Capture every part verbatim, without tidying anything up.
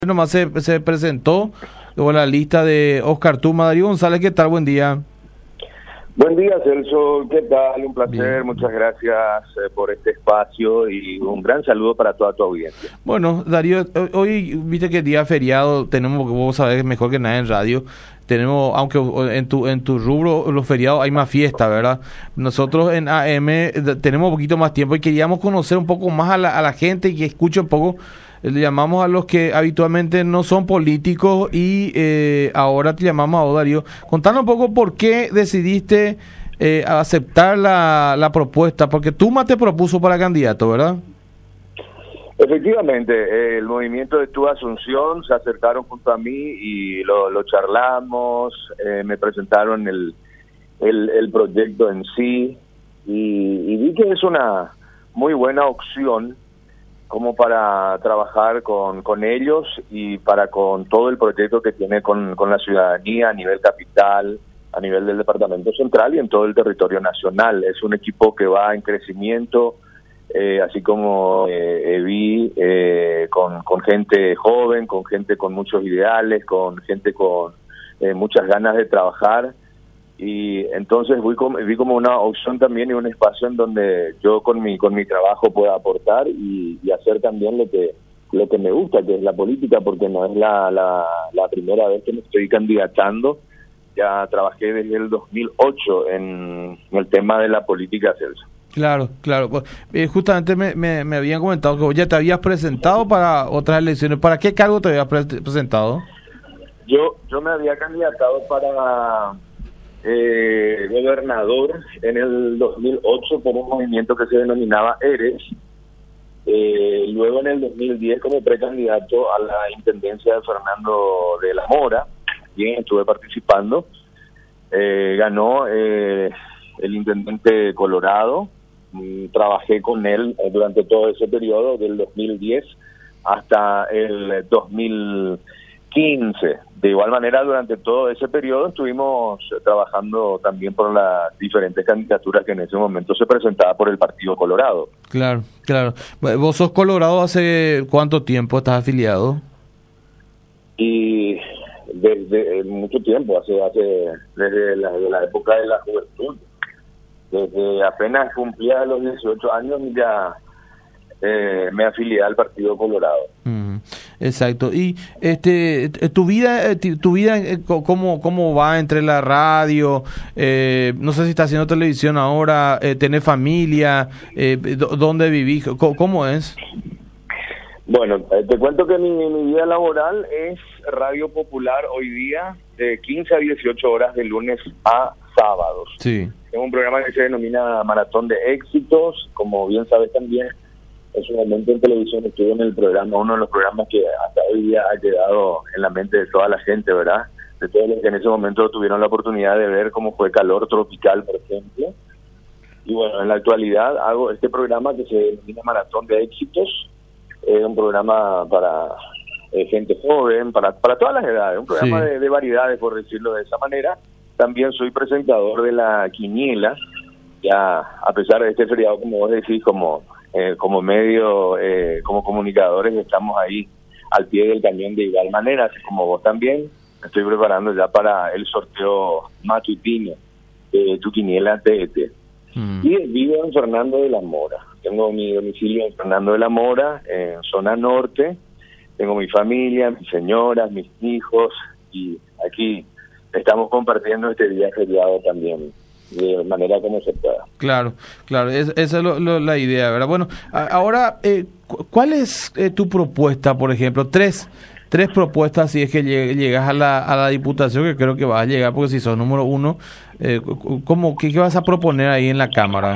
Nomás se, se presentó con la lista de Oscar Tuma. Darío González, ¿qué tal? Buen día. Buen día, Celso. ¿Qué tal? Un placer. Bien. Muchas gracias eh, por este espacio y un gran saludo para toda tu audiencia. Bueno, Darío, hoy viste que día feriado tenemos, vos sabés mejor que nada en radio, tenemos, aunque en tu en tu rubro los feriados hay más fiesta, ¿verdad? Nosotros en A M tenemos un poquito más tiempo y queríamos conocer un poco más a la, a la gente y que escuche un poco. Le llamamos a los que habitualmente no son políticos y eh, ahora te llamamos a vos, Darío. Contanos un poco por qué decidiste eh, aceptar la, la propuesta, porque Tuma te propuso para candidato, ¿verdad? Efectivamente, eh, el movimiento de Tu Asunción se acercaron junto a mí y lo, lo charlamos, eh, me presentaron el, el, el proyecto en sí y, y vi que es una muy buena opción como para trabajar con, con ellos y para con todo el proyecto que tiene con, con la ciudadanía a nivel capital, a nivel del Departamento Central y en todo el territorio nacional. Es un equipo que va en crecimiento, eh, así como eh, vi eh, con, con gente joven, con gente con muchos ideales, con gente con eh, muchas ganas de trabajar. Y entonces vi como, vi como una opción también y un espacio en donde yo con mi con mi trabajo pueda aportar y, y hacer también lo que lo que me gusta, que es la política, porque no es la, la, la primera vez que me estoy candidatando. Ya trabajé desde el dos mil ocho en, en el tema de la política, Celso. Claro, claro. Eh, justamente me, me, me habían comentado que vos ya te habías presentado para otras elecciones. ¿Para qué cargo te habías pre- presentado? Yo, yo me había candidatado para... Eh, gobernador en el dos mil ocho por un movimiento que se denominaba ERES, eh, luego en el dos mil diez como precandidato a la intendencia de Fernando de la Mora, bien, estuve participando, eh, ganó eh, el intendente Colorado, mm, trabajé con él eh, durante todo ese periodo del dos mil diez hasta el dos mil quince. De igual manera, durante todo ese periodo estuvimos trabajando también por las diferentes candidaturas que en ese momento se presentaba por el Partido Colorado. Claro, claro. ¿Vos sos Colorado hace cuánto tiempo estás afiliado? Y desde mucho tiempo, hace, hace desde la, de la época de la juventud. Desde apenas cumplía los dieciocho años ya eh, me afilié al Partido Colorado. Mm. Exacto. Y este tu vida tu vida cómo cómo va entre la radio, eh, no sé si estás haciendo televisión ahora, eh, tenés familia, eh, dónde vivís, ¿Cómo, cómo es? Bueno, eh, te cuento que mi, mi vida laboral es Radio Popular hoy día de quince a dieciocho horas de lunes a sábados. Sí. Es un programa que se denomina Maratón de Éxitos, como bien sabes también. En su momento en televisión estuve en el programa, uno de los programas que hasta hoy día ha quedado en la mente de toda la gente, ¿verdad? De todos los que en ese momento tuvieron la oportunidad de ver cómo fue Calor Tropical, por ejemplo. Y bueno, en la actualidad hago este programa que se denomina Maratón de Éxitos. Es un programa para eh, gente joven, para para todas las edades, un programa Sí. de, de variedades, por decirlo de esa manera. También soy presentador de la Quiniela, ya a pesar de este feriado, como vos decís, como... Eh, como medio, eh, como comunicadores estamos ahí al pie del cañón de igual manera, así como vos también. Me estoy preparando ya para el sorteo matutino de Tu Quiniela T T. Mm. Y vivo en Fernando de la Mora. Tengo mi domicilio en Fernando de la Mora, en zona norte. Tengo mi familia, mis señoras, mis hijos, y aquí estamos compartiendo este día feriado también, de manera como se pueda. Claro, claro, es, esa es lo, lo, la idea, ¿verdad? Bueno, a, ahora, eh, ¿cuál es eh, tu propuesta, por ejemplo? Tres tres propuestas si es que lleg, llegas a la, a la diputación, que creo que vas a llegar, porque si sos número uno, eh, ¿cómo, qué, ¿qué vas a proponer ahí en la Cámara?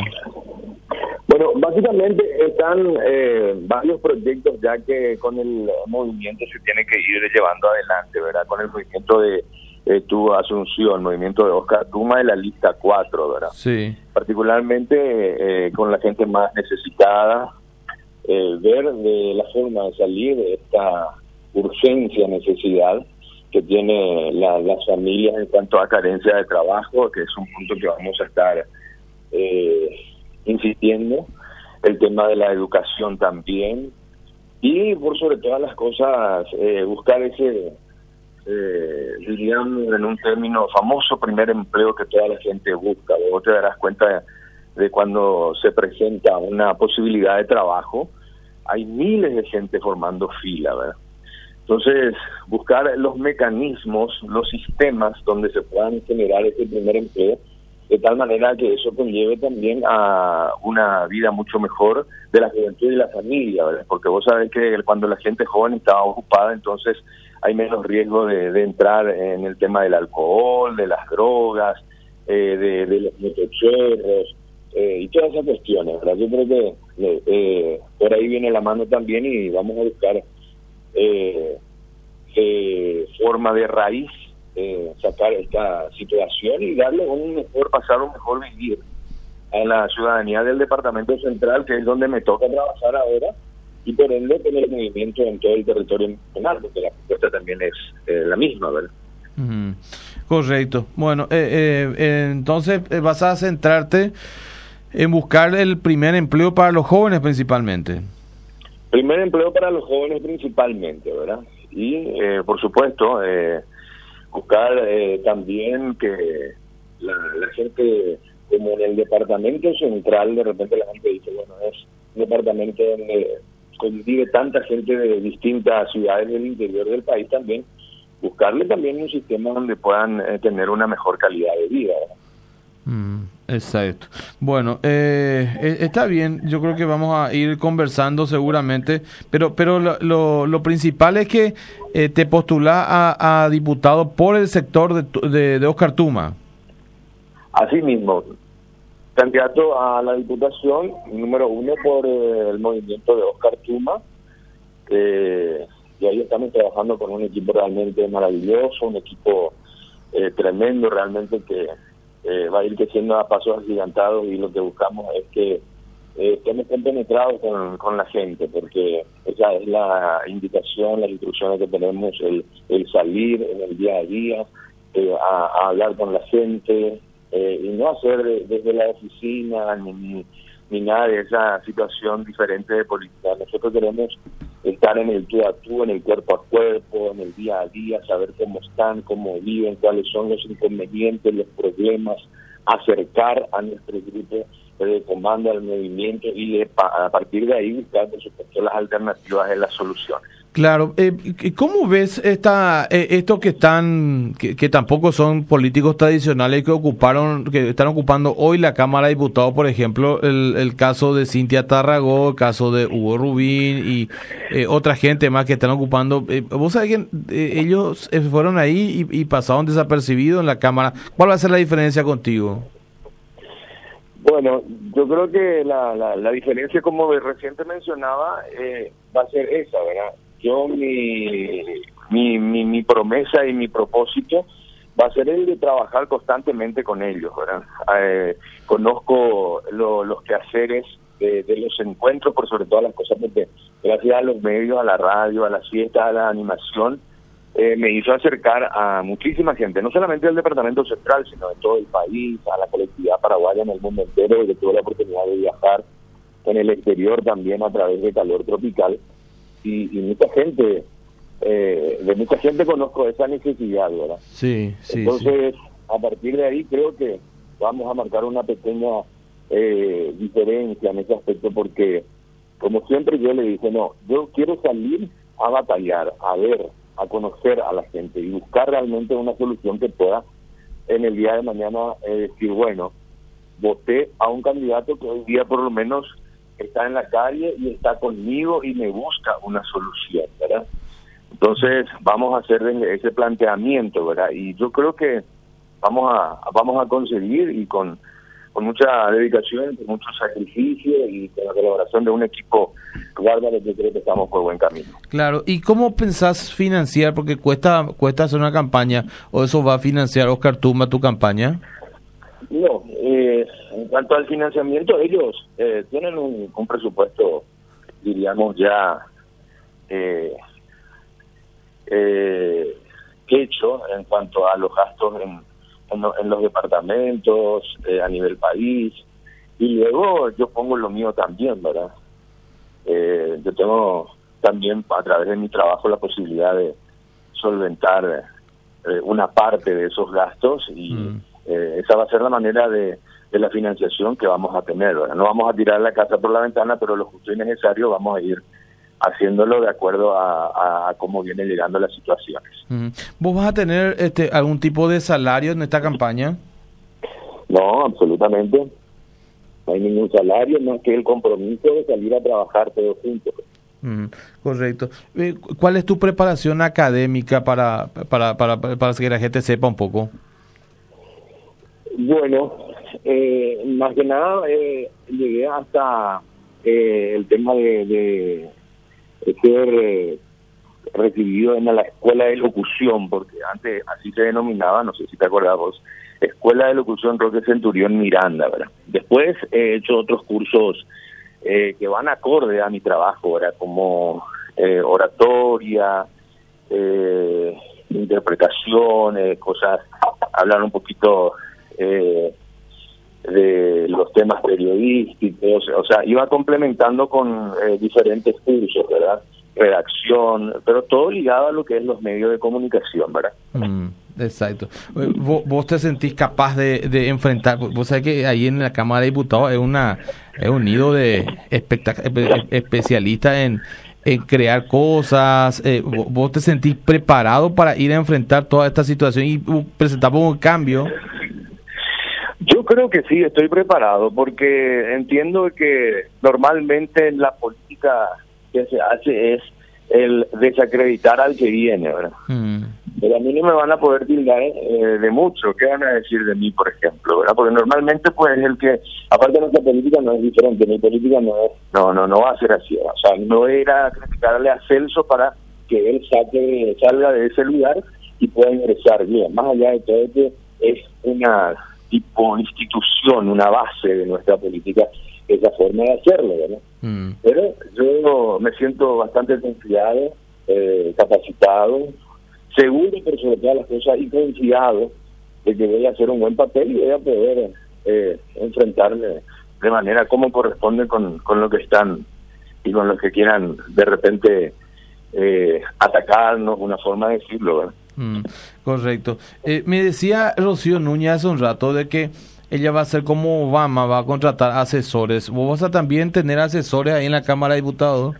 Bueno, básicamente están eh, varios proyectos ya que con el movimiento se tiene que ir llevando adelante, ¿verdad? Con el movimiento de Eh, Tu Asunción, movimiento de Oscar Tuma de la lista cuatro, ¿verdad? Sí. Particularmente eh, con la gente más necesitada, eh, ver de la forma de salir de esta urgencia, necesidad que tiene la, las familias en cuanto a carencia de trabajo, que es un punto que vamos a estar eh, insistiendo, el tema de la educación también, y por sobre todas las cosas eh, buscar ese, eh, diríamos en un término famoso, primer empleo que toda la gente busca. Vos te darás cuenta de, de cuando se presenta una posibilidad de trabajo, hay miles de gente formando fila, ¿verdad? Entonces, buscar los mecanismos, los sistemas donde se puedan generar ese primer empleo, de tal manera que eso conlleve también a una vida mucho mejor de la juventud y la familia, ¿verdad? Porque vos sabés que cuando la gente joven está ocupada, entonces hay menos riesgo de, de entrar en el tema del alcohol, de las drogas, eh, de, de los motochorros, eh, y todas esas cuestiones, ¿verdad? Yo creo que eh, eh, por ahí viene la mano también y vamos a buscar eh, eh, forma de raíz Eh, sacar esta situación y darle un mejor pasar, un mejor vivir a la ciudadanía del departamento central, que es donde me toca trabajar ahora, y por ende tener movimiento en todo el territorio nacional, porque la propuesta también es eh, la misma, ¿verdad? Uh-huh. Correcto. Bueno, eh, eh, eh, entonces eh, vas a centrarte en buscar el primer empleo para los jóvenes principalmente. Primer empleo para los jóvenes principalmente, ¿verdad? Y eh, por supuesto, eh, buscar eh, también que la, la gente, como en el departamento central, de repente la gente dice, bueno, es un departamento donde convive tanta gente de distintas ciudades del interior del país también, buscarle también un sistema donde puedan eh, tener una mejor calidad de vida, ¿verdad? Mm, exacto. Bueno, eh, está bien, yo creo que vamos a ir conversando seguramente, pero pero lo, lo, lo principal es que eh, te postulás a, a diputado por el sector de, de, de Oscar Tuma. Así mismo, candidato a la diputación, número uno por eh, el movimiento de Oscar Tuma, eh, y ahí estamos trabajando con un equipo realmente maravilloso, un equipo eh, tremendo realmente que Eh, va a ir creciendo a pasos agigantados, y lo que buscamos es que eh, estemos compenetrados con, con la gente, porque esa es la indicación, las instrucciones que tenemos, el, el salir en el día a día, eh, a, a hablar con la gente, eh, y no hacer de, desde la oficina ni, ni, ni nada de esa situación diferente de política. Nosotros queremos estar en el tú a tú, en el cuerpo a cuerpo, en el día a día, saber cómo están, cómo viven, cuáles son los inconvenientes, los problemas, acercar a nuestro grupo de comando al movimiento y de, a partir de ahí buscar, por supuesto, las alternativas de las soluciones. Claro, eh, ¿cómo ves esta eh, esto que están que, que tampoco son políticos tradicionales que ocuparon que están ocupando hoy la Cámara de Diputados, por ejemplo, el, el caso de Cintia Tarragó, el caso de Hugo Rubín y eh, otra gente más que están ocupando? Eh, vos sabés que eh, ellos fueron ahí y, y pasaron desapercibidos en la Cámara. ¿Cuál va a ser la diferencia contigo? Bueno, yo creo que la, la, la diferencia, como recién te mencionaba, eh, va a ser esa, ¿verdad? Yo, mi, mi, mi, mi promesa y mi propósito va a ser el de trabajar constantemente con ellos, ¿verdad? Eh, conozco lo, los quehaceres de, de los encuentros, por sobre todas las cosas, porque gracias a los medios, a la radio, a las fiestas, a la animación, eh, me hizo acercar a muchísima gente, no solamente del departamento central, sino de todo el país, a la colectividad paraguaya en el mundo entero, y que tuve la oportunidad de viajar en el exterior también a través de Calor Tropical. Y, y mucha gente, eh, de mucha gente conozco esa necesidad, ¿verdad? Sí, sí. Entonces, sí. A partir de ahí creo que vamos a marcar una pequeña eh, diferencia en ese aspecto, porque como siempre yo le dije, no, yo quiero salir a batallar, a ver, a conocer a la gente y buscar realmente una solución que pueda en el día de mañana eh, decir, bueno, voté a un candidato que hoy día por lo menos está en la calle y está conmigo y me busca una solución, ¿verdad? Entonces vamos a hacer ese planteamiento, ¿verdad? Y yo creo que vamos a vamos a conseguir, y con, con mucha dedicación, con mucho sacrificio y con la colaboración de un equipo bárbaro, yo creo que estamos por buen camino. Claro, ¿y cómo pensás financiar? Porque cuesta cuesta hacer una campaña, ¿o eso va a financiar Oscar Tuma tu campaña? No, eh, en cuanto al financiamiento, ellos eh, tienen un, un presupuesto, diríamos ya, eh, eh, hecho en cuanto a los gastos en, en, lo, en los departamentos, eh, a nivel país, y luego yo pongo lo mío también, ¿verdad? Eh, yo tengo también a través de mi trabajo la posibilidad de solventar eh, una parte de esos gastos y mm. eh, esa va a ser la manera de, de la financiación que vamos a tener, ¿verdad? No vamos a tirar la casa por la ventana, pero lo justo y necesario vamos a ir haciéndolo de acuerdo a, a, a cómo viene llegando las situaciones. Mm. ¿Vos vas a tener este algún tipo de salario en esta campaña? No, absolutamente. No hay ningún salario más que el compromiso de salir a trabajar todos juntos. Mm, correcto. Eh, ¿Cuál es tu preparación académica para, para, para, para que la gente sepa un poco? Bueno, eh, más que nada eh, llegué hasta eh, el tema de, de, de ser eh, recibido en la escuela de locución, porque antes así se denominaba, no sé si te acordás vos, Escuela de Locución Roque Centurión Miranda, ¿verdad? Después he hecho otros cursos eh, que van acorde a mi trabajo, ¿verdad? Como eh, oratoria, eh, interpretación, eh, cosas, hablar un poquito eh, de los temas periodísticos, o sea, iba complementando con eh, diferentes cursos, ¿verdad? Redacción, pero todo ligado a lo que es los medios de comunicación, ¿verdad? Mm. Exacto. ¿Vos, vos te sentís capaz de, de enfrentar? Vos sabés que ahí en la Cámara de Diputados es una es un nido de espectac- especialistas en, en crear cosas. Eh, ¿Vos te sentís preparado para ir a enfrentar toda esta situación y uh, presentar un cambio? Yo creo que sí, estoy preparado, porque entiendo que normalmente en la política que se hace es el desacreditar al que viene, ¿verdad? Mm. Pero a mí no me van a poder tildar eh, de mucho. ¿Qué van a decir de mí, por ejemplo? ¿Verdad? Porque normalmente, pues, el que, aparte nuestra política no es diferente, mi política no es, no, no, no va a ser así. O sea, no era criticarle a Celso para que él saque, salga de ese lugar y pueda ingresar bien. Más allá de todo, que es una tipo institución, una base de nuestra política, esa forma de hacerlo, ¿verdad? Mm. Pero yo me siento bastante confiado, eh, capacitado, seguro por sobre todas las cosas y confiado de que voy a hacer un buen papel y voy a poder eh, enfrentarme de manera como corresponde con, con lo que están y con los que quieran de repente eh, atacarnos, una forma de decirlo, ¿verdad? Mm, correcto. Eh, me decía Rocío Núñez hace un rato de que ella va a ser como Obama, va a contratar asesores. ¿Vos vas a también tener asesores ahí en la Cámara de Diputados?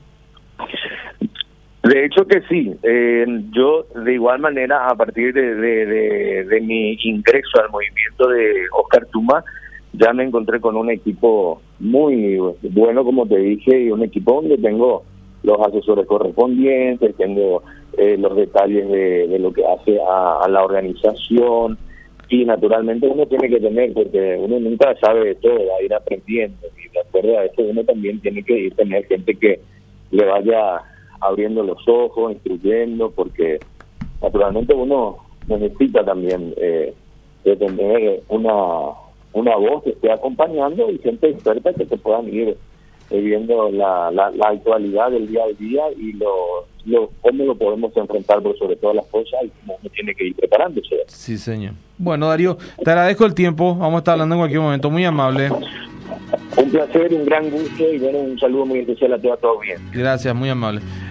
De hecho que sí. Eh, yo de igual manera, a partir de, de, de, de mi ingreso al movimiento de Oscar Tuma, ya me encontré con un equipo muy bueno, como te dije, y un equipo donde tengo los asesores correspondientes, tengo eh, los detalles de, de lo que hace a, a la organización, y naturalmente uno tiene que tener, porque uno nunca sabe de todo, va a ir aprendiendo, y de acuerdo a eso uno también tiene que ir tener gente que le vaya abriendo los ojos, instruyendo, porque naturalmente uno necesita también eh, de tener una una voz que esté acompañando y gente experta que te puedan ir eh, viendo la, la, la actualidad del día a día y lo, lo cómo lo podemos enfrentar por sobre todas las cosas y cómo uno tiene que ir preparándose. Sí, señor. Bueno, Darío, te agradezco el tiempo, vamos a estar hablando en cualquier momento, muy amable. Un placer, un gran gusto y bueno, un saludo muy especial a toda tu audiencia. Gracias, muy amable.